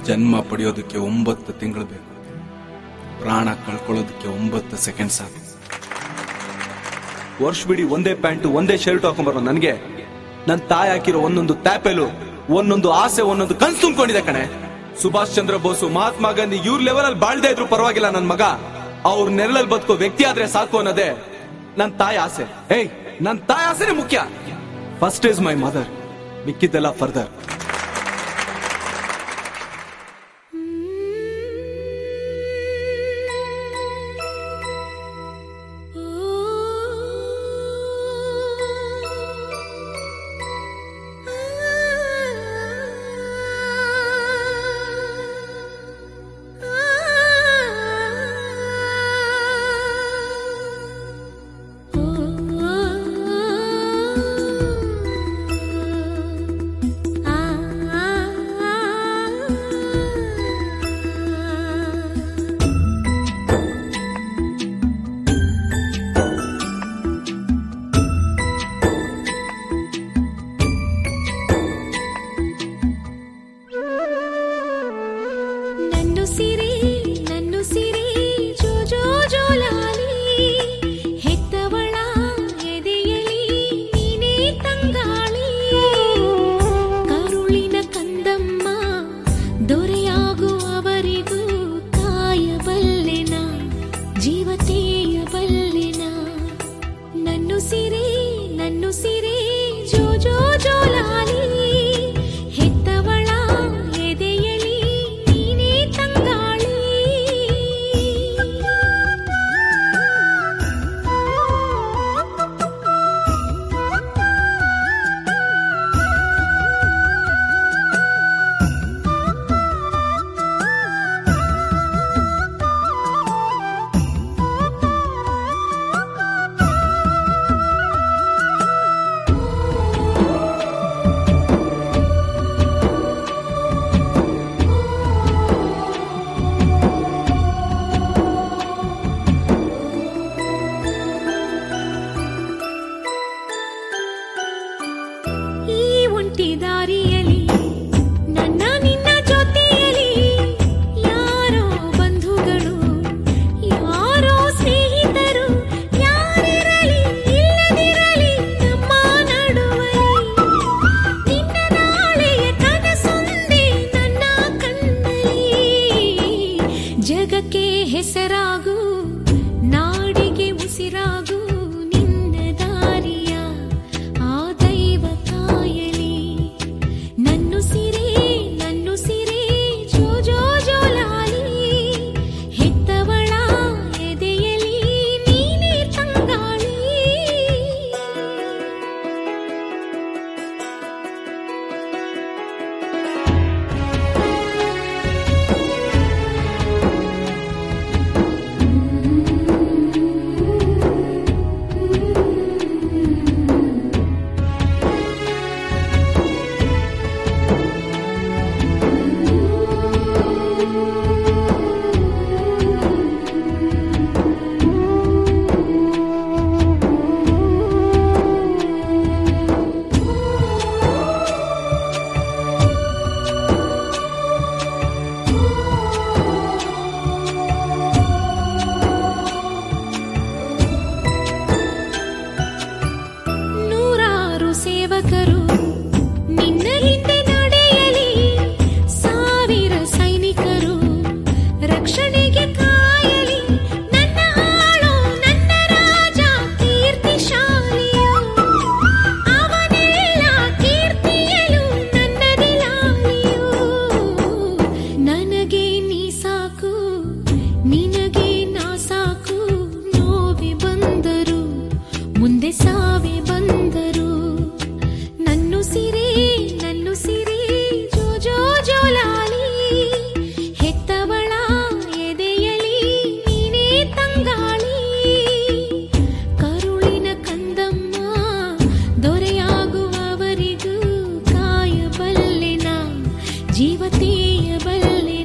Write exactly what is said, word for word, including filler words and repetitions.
ಜನ್ಮ ಪಡೆಯೋದಕ್ಕೆ ಒಂಬತ್ತು ತಿಂಗಳು ಬೇಕು, ಪ್ರಾಣ ಕಳ್ಕೊಳ್ಳೋದಕ್ಕೆ ಒಂಬತ್ತು ಸೆಕೆಂಡ್ ಸಾಕು. ವರ್ಷ ಬಿಡಿ ಒಂದೇ ಪ್ಯಾಂಟು ಒಂದೇ ಶರ್ಟ್ ಹಾಕೊಂಡ್ಬರೋ ನನ್ಗೆ ನನ್ ತಾಯಿ ಹಾಕಿರೋ ಒಂದೊಂದು ಟ್ಯಾಪೆಲು ಒಂದೊಂದು ಆಸೆ ಒಂದೊಂದು ಕನ್ಸು ತುಂಬಿಕೊಂಡಿದೆ ಕಣೆ. ಸುಭಾಷ್ ಚಂದ್ರ ಬೋಸು, ಮಹಾತ್ಮ ಗಾಂಧಿ ಇವ್ರ ಲೆವೆಲ್ ಅಲ್ಲಿ ಬಾಳ್ದೇ ಇದ್ರು ಪರವಾಗಿಲ್ಲ, ನನ್ ಮಗ ಅವ್ರ ನೆರಳಲ್ಲಿ ಬದುಕೋ ವ್ಯಕ್ತಿ ಆದ್ರೆ ಸಾಕು ಅನ್ನೋದೇ ನನ್ ತಾಯಿ ಆಸೆ. ಏಯ್, ನನ್ ತಾಯಿ ಆಸೆನೇ ಮುಖ್ಯ. ಫಸ್ಟ್ ಈಸ್ ಮೈ ಮದರ್, ಮಿಕ್ಕಿದ್ದೆಲ್ಲ ಫರ್ದರ್. ಜೀವತೀಯ ಬಲ್ಲೆ